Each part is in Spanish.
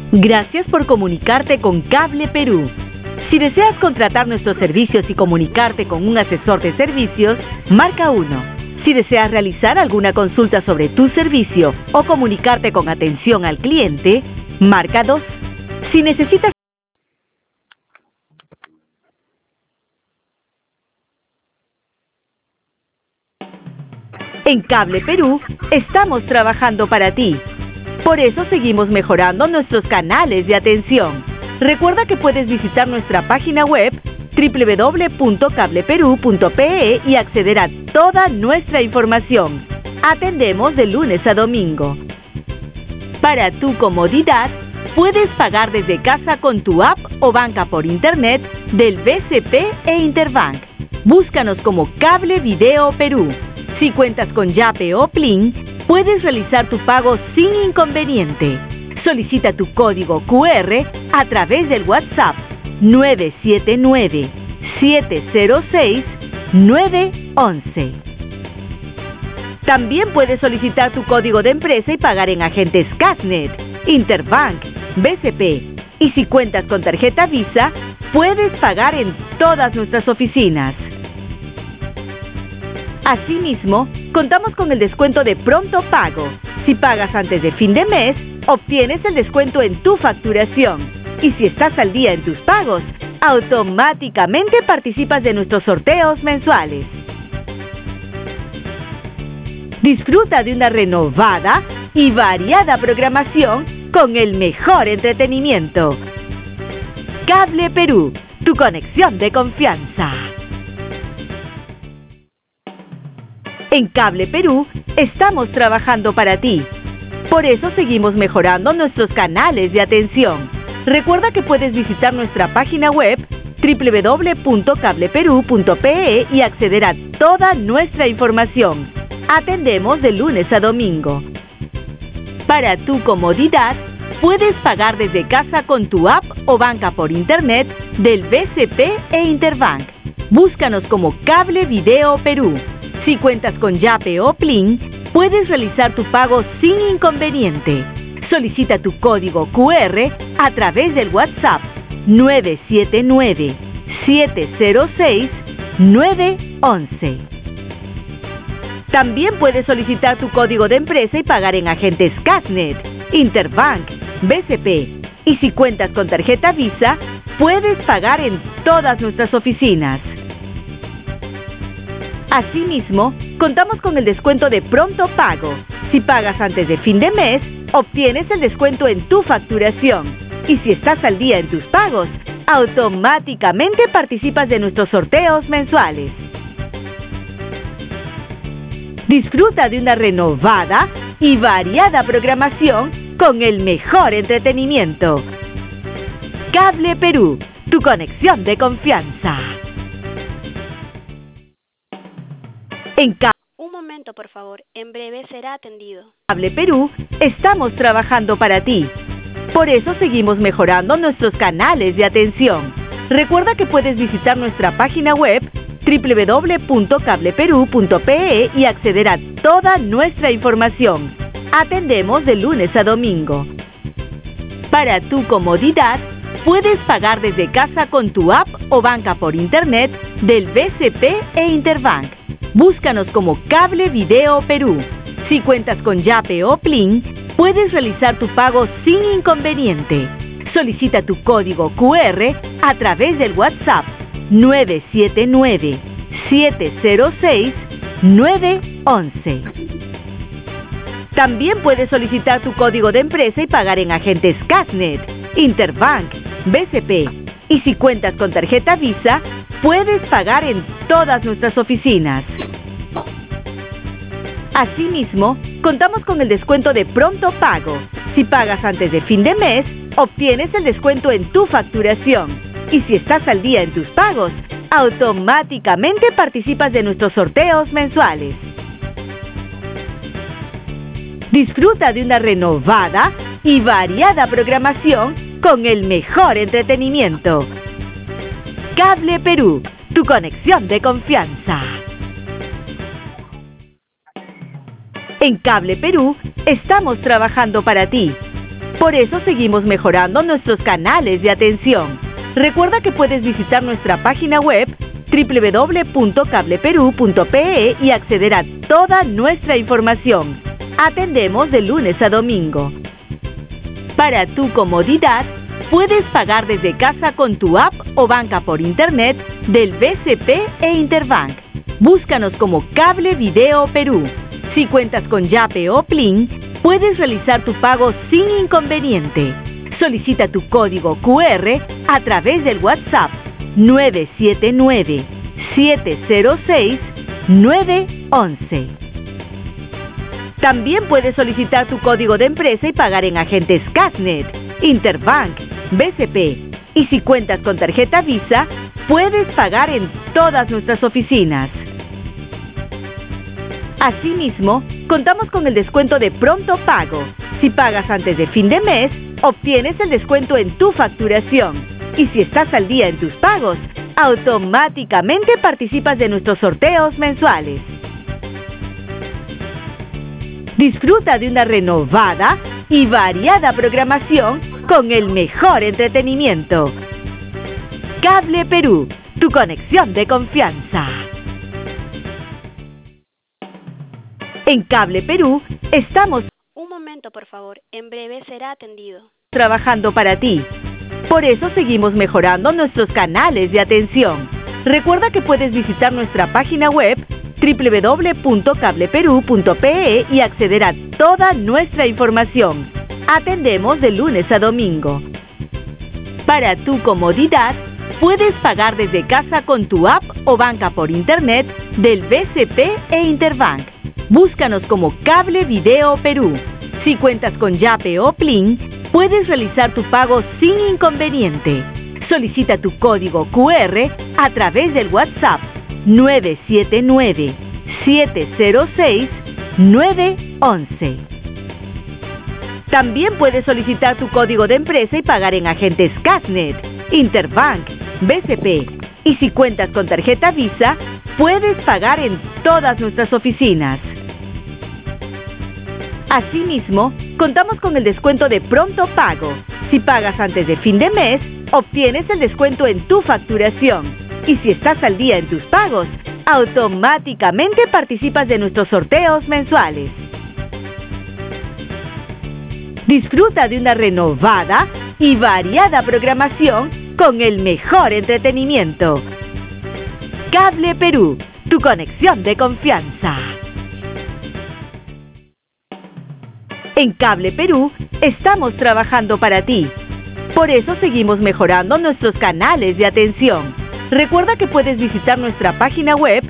Gracias por comunicarte con Cable Perú. Si deseas contratar nuestros servicios y comunicarte con un asesor de servicios, marca 1. Si deseas realizar alguna consulta sobre tu servicio o comunicarte con atención al cliente, marca 2. Si necesitas En Cable Perú, estamos trabajando para ti. Por eso seguimos mejorando nuestros canales de atención. Recuerda que puedes visitar nuestra página web www.cableperú.pe y acceder a toda nuestra información. Atendemos de lunes a domingo. Para tu comodidad, puedes pagar desde casa con tu app o banca por internet del BCP e Interbank. Búscanos como Cable Video Perú. Si cuentas con Yape o Plin, puedes realizar tu pago sin inconveniente. Solicita tu código QR a través del WhatsApp 979-706-911. También puedes solicitar tu código de empresa y pagar en agentes Casnet, Interbank, BCP. Y si cuentas con tarjeta Visa, puedes pagar en todas nuestras oficinas. Asimismo, contamos con el descuento de pronto pago. Si pagas antes de fin de mes, obtienes el descuento en tu facturación. Y si estás al día en tus pagos, automáticamente participas de nuestros sorteos mensuales. Disfruta de una renovada y variada programación con el mejor entretenimiento. Cable Perú, tu conexión de confianza. En Cable Perú, estamos trabajando para ti. Por eso seguimos mejorando nuestros canales de atención. Recuerda que puedes visitar nuestra página web www.cableperú.pe y acceder a toda nuestra información. Atendemos de lunes a domingo. Para tu comodidad, puedes pagar desde casa con tu app o banca por internet del BCP e Interbank. Búscanos como Cable Video Perú. Si cuentas con Yape o Plin, puedes realizar tu pago sin inconveniente. Solicita tu código QR a través del WhatsApp 979-706-911. También puedes solicitar tu código de empresa y pagar en agentes Casnet, Interbank, BCP. Y si cuentas con tarjeta Visa, puedes pagar en todas nuestras oficinas. Asimismo, contamos con el descuento de pronto pago. Si pagas antes de fin de mes, obtienes el descuento en tu facturación. Y si estás al día en tus pagos, automáticamente participas de nuestros sorteos mensuales. Disfruta de una renovada y variada programación con el mejor entretenimiento. Cable Perú, tu conexión de confianza. Un momento, por favor. En breve será atendido. Cable Perú, estamos trabajando para ti. Por eso seguimos mejorando nuestros canales de atención. Recuerda que puedes visitar nuestra página web www.cableperú.pe y acceder a toda nuestra información. Atendemos de lunes a domingo. Para tu comodidad, puedes pagar desde casa con tu app o banca por internet del BCP e Interbank. Búscanos como Cable Video Perú. Si cuentas con Yape o Plin, puedes realizar tu pago sin inconveniente. Solicita tu código QR a través del WhatsApp 979-706-911. También puedes solicitar tu código de empresa y pagar en agentes Casnet, Interbank, BCP. Y si cuentas con tarjeta Visa, puedes pagar en todas nuestras oficinas. Asimismo, contamos con el descuento de pronto pago. Si pagas antes de fin de mes, obtienes el descuento en tu facturación. Y si estás al día en tus pagos, automáticamente participas de nuestros sorteos mensuales. Disfruta de una renovada y variada programación con el mejor entretenimiento. Cable Perú, tu conexión de confianza. En Cable Perú, estamos trabajando para ti. Por eso seguimos mejorando nuestros canales de atención. Recuerda que puedes visitar nuestra página web www.cableperú.pe y acceder a toda nuestra información. Atendemos de lunes a domingo. Para tu comodidad, puedes pagar desde casa con tu app o banca por internet del BCP e Interbank. Búscanos como Cable Video Perú. Si cuentas con Yape o Plin, puedes realizar tu pago sin inconveniente. Solicita tu código QR a través del WhatsApp 979-706-911. También puedes solicitar tu código de empresa y pagar en agentes Casnet, Interbank, BCP. Y si cuentas con tarjeta Visa, puedes pagar en todas nuestras oficinas. Asimismo, contamos con el descuento de pronto pago. Si pagas antes de fin de mes, obtienes el descuento en tu facturación. Y si estás al día en tus pagos, automáticamente participas de nuestros sorteos mensuales. Disfruta de una renovada y variada programación con el mejor entretenimiento. Cable Perú, tu conexión de confianza. En Cable Perú estamos Un momento, por favor. En breve será atendido. trabajando para ti. Por eso seguimos mejorando nuestros canales de atención. Recuerda que puedes visitar nuestra página web www.cableperú.pe y acceder a toda nuestra información. Atendemos de lunes a domingo. Para tu comodidad, puedes pagar desde casa con tu app o banca por internet del BCP e Interbank. Búscanos como Cable Video Perú. Si cuentas con Yape o Plin, puedes realizar tu pago sin inconveniente. Solicita tu código QR a través del WhatsApp 979-706-911. También puedes solicitar tu código de empresa y pagar en agentes Casnet, Interbank, BCP. Y si cuentas con tarjeta Visa, puedes pagar en todas nuestras oficinas. Asimismo, contamos con el descuento de pronto pago. Si pagas antes de fin de mes, obtienes el descuento en tu facturación. Y si estás al día en tus pagos, automáticamente participas de nuestros sorteos mensuales. Disfruta de una renovada y variada programación con el mejor entretenimiento. Cable Perú, tu conexión de confianza. En Cable Perú estamos trabajando para ti. Por eso seguimos mejorando nuestros canales de atención. Recuerda que puedes visitar nuestra página web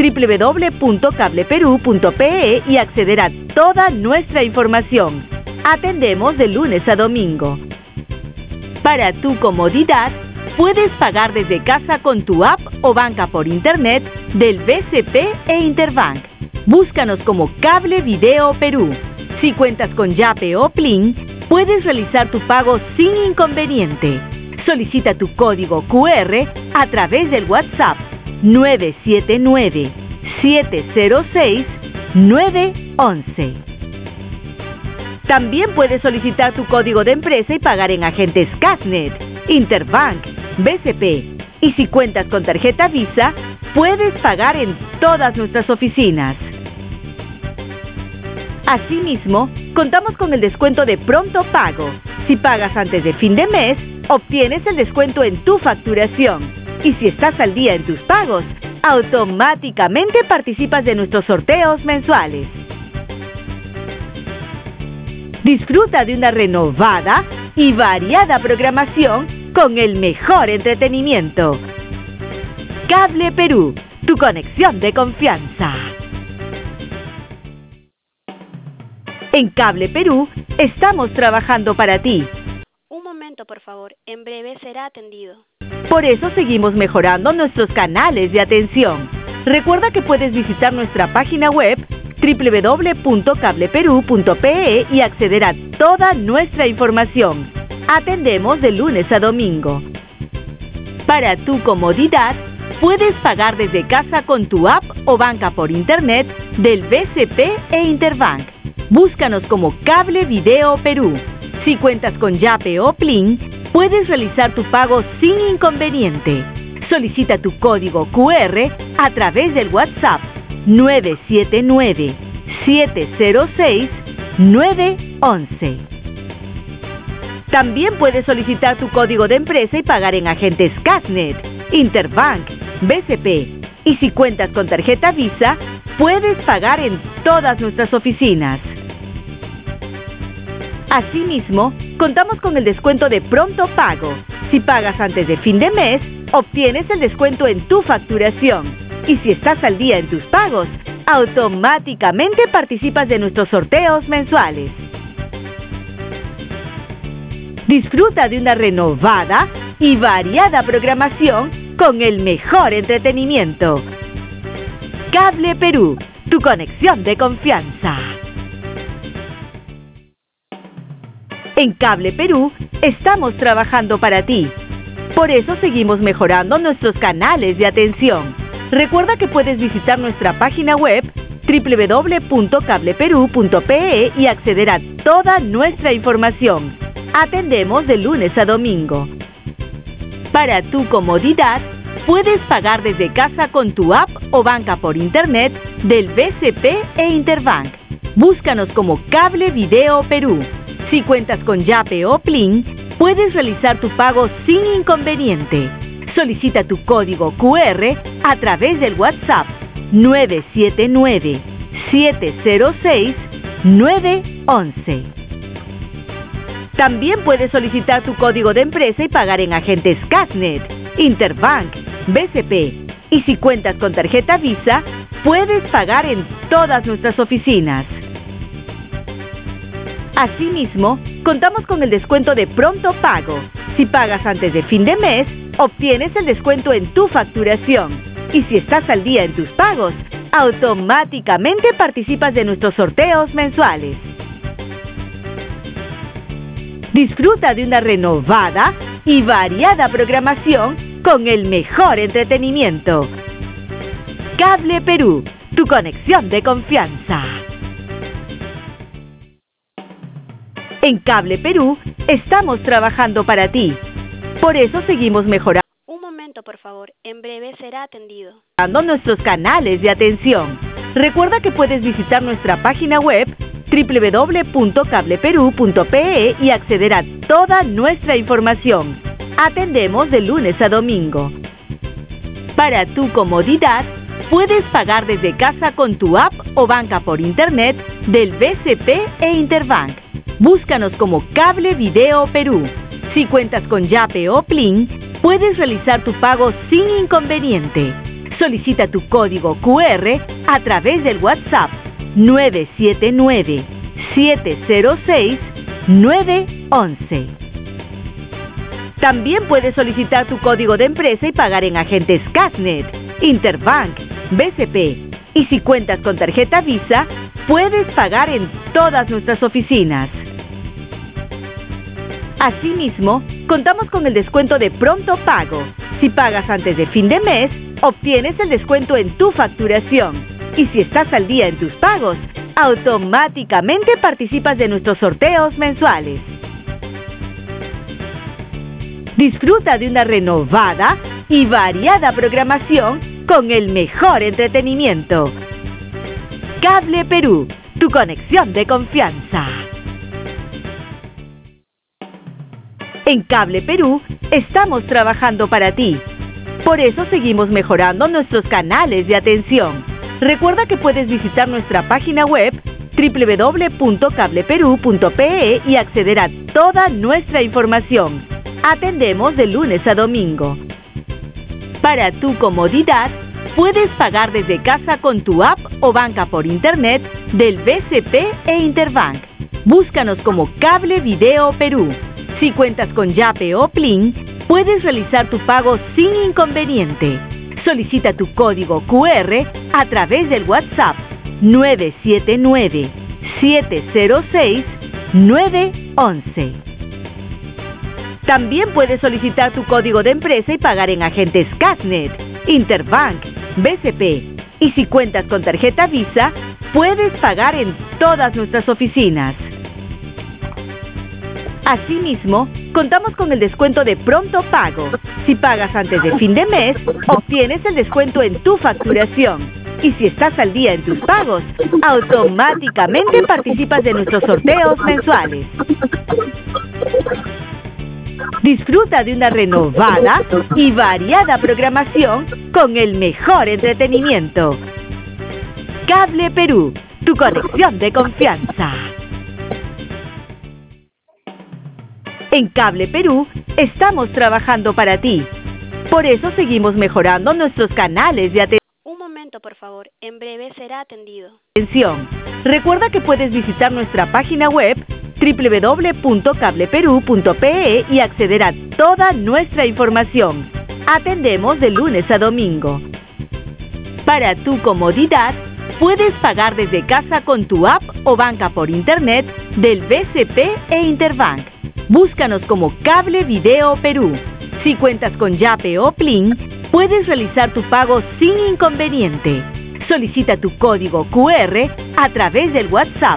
www.cableperú.pe y acceder a toda nuestra información. Atendemos de lunes a domingo. Para tu comodidad, puedes pagar desde casa con tu app o banca por internet del BCP e Interbank. Búscanos como Cable Video Perú. Si cuentas con Yape o Plin, puedes realizar tu pago sin inconveniente. Solicita tu código QR a través del WhatsApp 979-706-911. También puedes solicitar tu código de empresa y pagar en agentes Casnet, Interbank, BCP. Y si cuentas con tarjeta Visa, puedes pagar en todas nuestras oficinas. Asimismo, contamos con el descuento de pronto pago. Si pagas antes de fin de mes, obtienes el descuento en tu facturación. Y si estás al día en tus pagos, automáticamente participas de nuestros sorteos mensuales. Disfruta de una renovada y variada programación con el mejor entretenimiento. Cable Perú, tu conexión de confianza. En Cable Perú estamos trabajando para ti. Un momento, por favor. En breve será atendido. Por eso seguimos mejorando nuestros canales de atención. Recuerda que puedes visitar nuestra página web www.cableperú.pe y acceder a toda nuestra información. Atendemos de lunes a domingo. Para tu comodidad, puedes pagar desde casa con tu app o banca por internet del BCP e Interbank. Búscanos como Cable Video Perú. Si cuentas con Yape o Plin, puedes realizar tu pago sin inconveniente. Solicita tu código QR a través del WhatsApp 979-706-911. También puedes solicitar tu código de empresa y pagar en agentes Cashnet, Interbank, BCP. Y si cuentas con tarjeta Visa, puedes pagar en todas nuestras oficinas. Asimismo, contamos con el descuento de Pronto Pago. Si pagas antes de fin de mes, obtienes el descuento en tu facturación. Y si estás al día en tus pagos, automáticamente participas de nuestros sorteos mensuales. Disfruta de una renovada y variada programación con el mejor entretenimiento. Cable Perú, tu conexión de confianza. En Cable Perú estamos trabajando para ti. Por eso seguimos mejorando nuestros canales de atención. Recuerda que puedes visitar nuestra página web www.cableperú.pe y acceder a toda nuestra información. Atendemos de lunes a domingo. Para tu comodidad, puedes pagar desde casa con tu app o banca por internet del BCP e Interbank. Búscanos como Cable Video Perú. Si cuentas con Yape o Plin, puedes realizar tu pago sin inconveniente. Solicita tu código QR a través del WhatsApp 979-706-911. También puedes solicitar tu código de empresa y pagar en agentes Cashnet, Interbank, BCP. Y si cuentas con tarjeta Visa, puedes pagar en todas nuestras oficinas. Asimismo, contamos con el descuento de Pronto Pago. Si pagas antes de fin de mes, obtienes el descuento en tu facturación. Y si estás al día en tus pagos, automáticamente participas de nuestros sorteos mensuales. Disfruta de una renovada y variada programación con el mejor entretenimiento. Cable Perú, tu conexión de confianza. En Cable Perú estamos trabajando para ti. Por eso seguimos mejorando. Un momento, por favor. En breve será atendido. Nuestros canales de atención. Recuerda que puedes visitar nuestra página web www.cableperú.pe y acceder a toda nuestra información. Atendemos de lunes a domingo. Para tu comodidad, puedes pagar desde casa con tu app o banca por internet del BCP e Interbank. Búscanos como Cable Video Perú. Si cuentas con Yape o Plin, puedes realizar tu pago sin inconveniente. Solicita tu código QR a través del WhatsApp 979-706-911. También puedes solicitar tu código de empresa y pagar en agentes Cashnet, Interbank, BCP. Y si cuentas con tarjeta Visa, puedes pagar en todas nuestras oficinas. Asimismo, contamos con el descuento de Pronto Pago. Si pagas antes de fin de mes, obtienes el descuento en tu facturación. Y si estás al día en tus pagos, automáticamente participas de nuestros sorteos mensuales. Disfruta de una renovada y variada programación con el mejor entretenimiento. Cable Perú, tu conexión de confianza. En Cable Perú estamos trabajando para ti. Por eso seguimos mejorando nuestros canales de atención. Recuerda que puedes visitar nuestra página web www.cableperú.pe y acceder a toda nuestra información. Atendemos de lunes a domingo. Para tu comodidad, puedes pagar desde casa con tu app o banca por internet del BCP e Interbank. Búscanos como Cable Video Perú. Si cuentas con Yape o Plin, puedes realizar tu pago sin inconveniente. Solicita tu código QR a través del WhatsApp 979-706-911. También puedes solicitar tu código de empresa y pagar en agentes Cashnet, Interbank, BCP. Y si cuentas con tarjeta Visa, puedes pagar en todas nuestras oficinas. Asimismo, contamos con el descuento de pronto pago. Si pagas antes de fin de mes, obtienes el descuento en tu facturación. Y si estás al día en tus pagos, automáticamente participas de nuestros sorteos mensuales. Disfruta de una renovada y variada programación con el mejor entretenimiento. Cable Perú, tu conexión de confianza. En Cable Perú estamos trabajando para ti. Por eso seguimos mejorando nuestros canales de atención. Un momento, por favor. En breve será atendido. Recuerda que puedes visitar nuestra página web www.cableperu.pe y acceder a toda nuestra información. Atendemos de lunes a domingo. Para tu comodidad, puedes pagar desde casa con tu app o banca por internet del BCP e Interbank. Búscanos como Cable Video Perú. Si cuentas con Yape o Plin, puedes realizar tu pago sin inconveniente. Solicita tu código QR a través del WhatsApp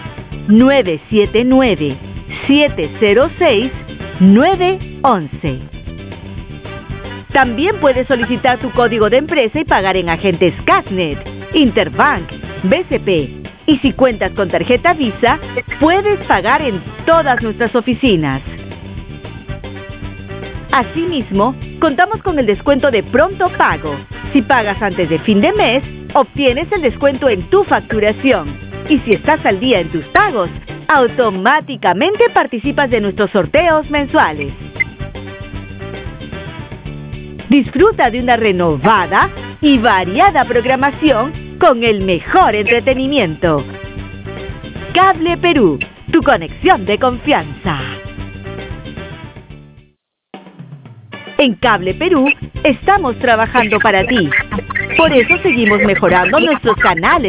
979-706-911. También puedes solicitar tu código de empresa y pagar en agentes Casnet, Interbank, BCP. Y si cuentas con tarjeta Visa, puedes pagar en todas nuestras oficinas. Asimismo, contamos con el descuento de pronto pago. Si pagas antes de fin de mes, obtienes el descuento en tu facturación. Y si estás al día en tus pagos, automáticamente participas de nuestros sorteos mensuales. Disfruta de una renovada y variada programación con el mejor entretenimiento. Cable Perú, tu conexión de confianza. En Cable Perú estamos trabajando para ti. Por eso seguimos mejorando nuestros canales